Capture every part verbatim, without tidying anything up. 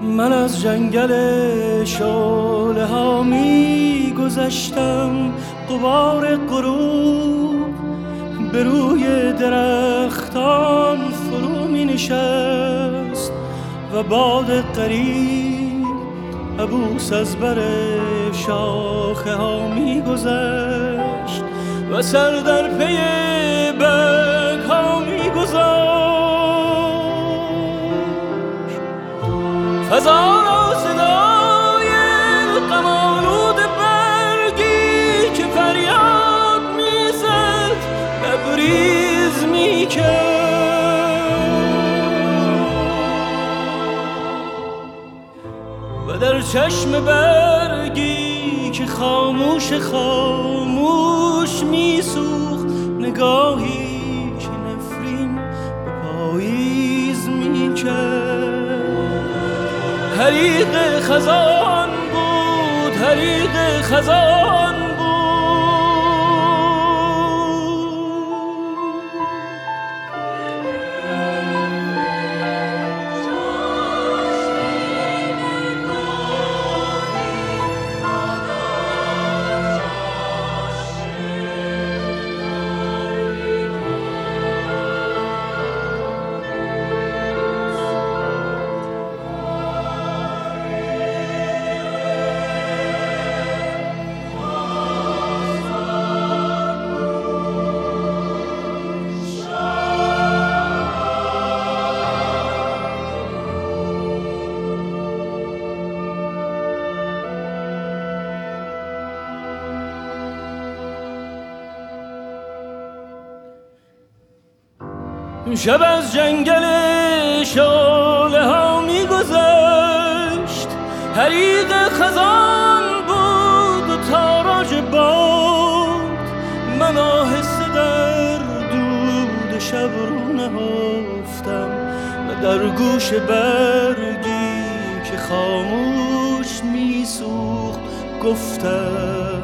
من از جنگل شعله ها می گذشتم، غبار غروب به روی درختان فرو می نشست و باد قریب عبوس از بر شاخه ها می گذشت و سر در پی برگ ها می گذاشت. فضا را صدای غم‌آلود برگی که فریاد می‌زد لبریز می‌کرد و در چشم برگی که خاموش خاموش می‌سوخت نگاهی که نفرین به پاییز می‌کرد. حریق خزان بود، حریق خزان بود. شب از جنگل شعله ها می گذشت، حریق خزان بود و تاراج باد. من آهسته در دود شب رو نهفتم و در گوش برگی که خاموش می سوخت گفتم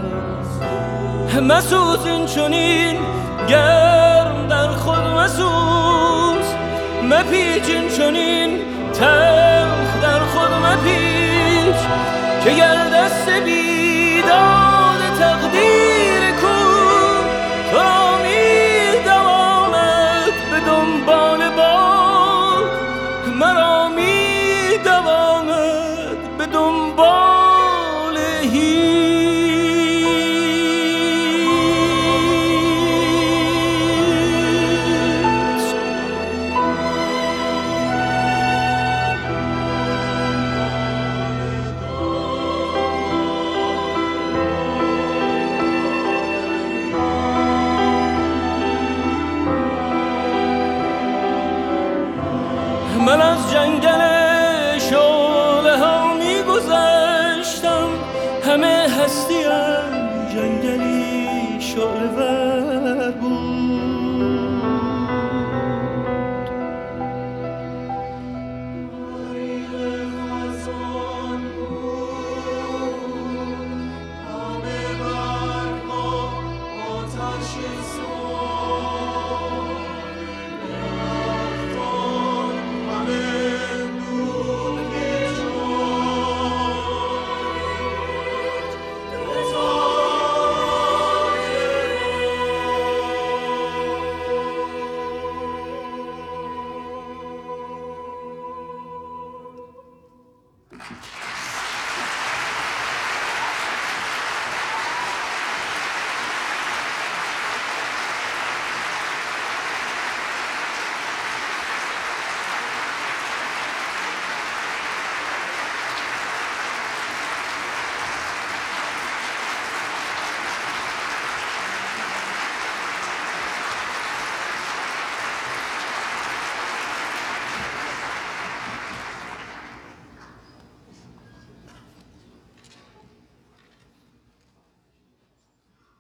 مسوز این چنین گرم در خود مسوز، مپیچ این چنین تلخ در خود مپیچ که گر دست بیداد تقدیر کن تو را می دوامد به دنبال باد، مرا می دوامد به دنبال هیچ. من از جنگل شعله ها می گذشتم، همه هستی